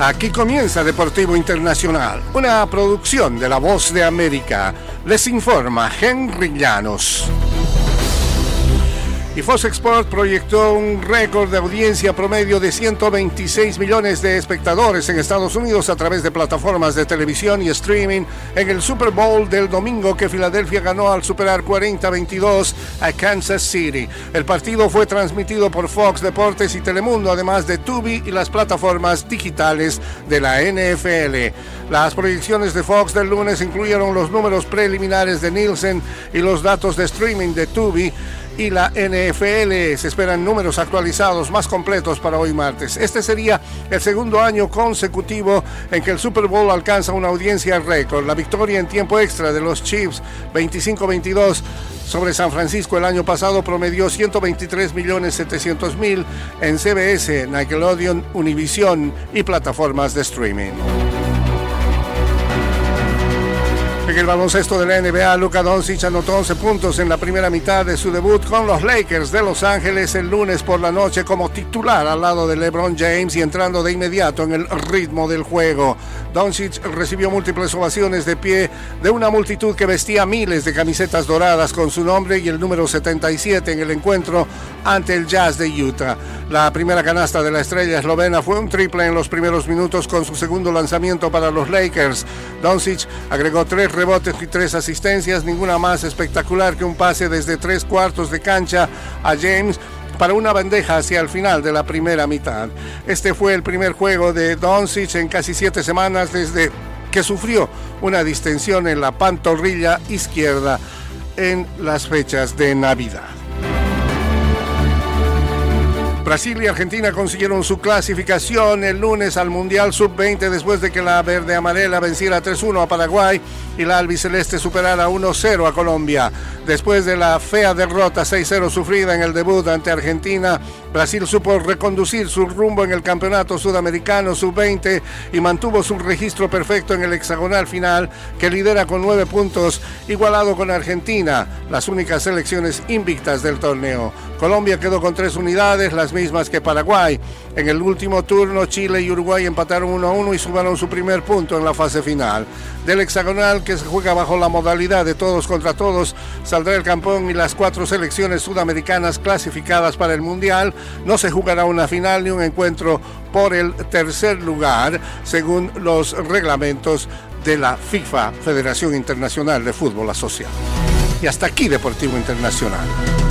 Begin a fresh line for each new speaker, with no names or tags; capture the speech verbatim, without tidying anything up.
Aquí comienza Deportivo Internacional, una producción de La Voz de América. Les informa Henry Llanos. Y Fox Sports proyectó un récord de audiencia promedio de ciento veintiséis millones de espectadores en Estados Unidos a través de plataformas de televisión y streaming en el Super Bowl del domingo, que Filadelfia ganó al superar cuarenta a veintidós a Kansas City. El partido fue transmitido por Fox Deportes y Telemundo, además de Tubi y las plataformas digitales de la N F L. Las proyecciones de Fox del lunes incluyeron los números preliminares de Nielsen y los datos de streaming de Tubi y la N F L. Se esperan números actualizados más completos para hoy martes. Este sería el segundo año consecutivo en que el Super Bowl alcanza una audiencia récord. La victoria en tiempo extra de los Chiefs veinticinco a veintidós sobre San Francisco el año pasado promedió ciento veintitrés millones setecientos mil en C B S, Nickelodeon, Univision y plataformas de streaming. En el baloncesto de la N B A, Luka Doncic anotó once puntos en la primera mitad de su debut con los Lakers de Los Ángeles el lunes por la noche como titular al lado de LeBron James y entrando de inmediato en el ritmo del juego. Doncic recibió múltiples ovaciones de pie de una multitud que vestía miles de camisetas doradas con su nombre y el número setenta y siete en el encuentro ante el Jazz de Utah. La primera canasta de la estrella eslovena fue un triple en los primeros minutos con su segundo lanzamiento para los Lakers. Doncic agregó tres rebotes y tres asistencias, ninguna más espectacular que un pase desde tres cuartos de cancha a James para una bandeja hacia el final de la primera mitad. Este fue el primer juego de Doncic en casi siete semanas desde que sufrió una distensión en la pantorrilla izquierda en las fechas de Navidad. Brasil y Argentina consiguieron su clasificación el lunes al Mundial sub veinte después de que la verde-amarela venciera tres uno a Paraguay y la albiceleste superara uno cero a Colombia. Después de la fea derrota seis cero sufrida en el debut ante Argentina, Brasil supo reconducir su rumbo en el campeonato sudamericano sub veinte y mantuvo su registro perfecto en el hexagonal final, que lidera con nueve puntos, igualado con Argentina, las únicas selecciones invictas del torneo. Colombia quedó con tres unidades, las mismas que Paraguay. En el último turno, Chile y Uruguay empataron uno a uno y sumaron su primer punto en la fase final. Del hexagonal, que se juega bajo la modalidad de todos contra todos, saldrá el campeón y las cuatro selecciones sudamericanas clasificadas para el Mundial. No se jugará una final ni un encuentro por el tercer lugar, según los reglamentos de la FIFA, Federación Internacional de Fútbol Asociado. Y hasta aquí Deportivo Internacional.